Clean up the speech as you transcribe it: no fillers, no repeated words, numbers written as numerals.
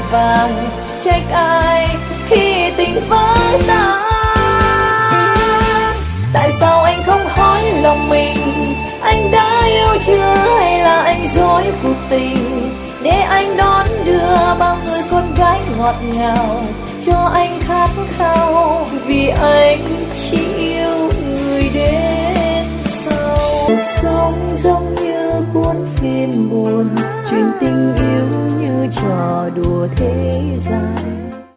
vàng, trách ai khi tình vỡ tan. Tại sao anh không hỏi lòng mình, anh đã yêu chưa hay là anh dối cuộc tình, để anh đón đưa bao người con gái ngọt ngào, cho anh khát khao vì anh chỉ yêu người đến sau. Sống giống như cuốn phim buồn, chuyện tình yêu như trò đùa thế gian.